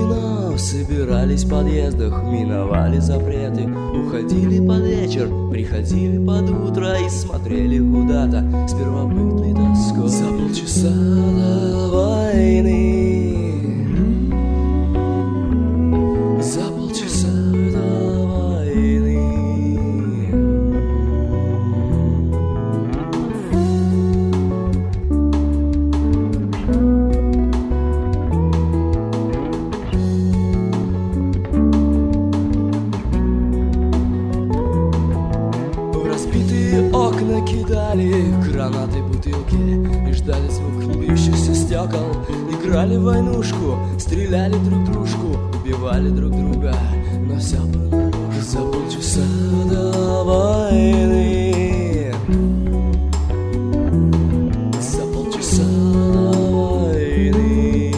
кино, собирались в подъездах, миновали запреты, уходили под вечер, приходили под утро и смотрели куда-то с первобытной тоской. За полчаса до войны, за полчаса до войны. Окна кидали гранаты, бутылки и ждали звук бьющихся стекол. Играли в войнушку, стреляли друг дружку, убивали друг друга, но все было за полчаса до войны, за полчаса до войны.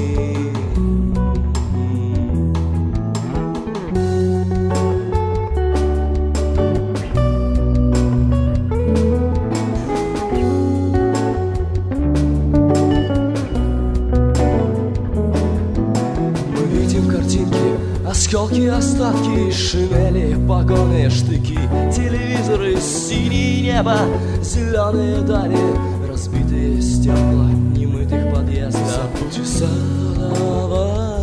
Осколки, остатки, шинели, погоны, штыки, телевизоры, синее небо, зеленые дали, разбитые стекла немытых подъездов. За полчаса до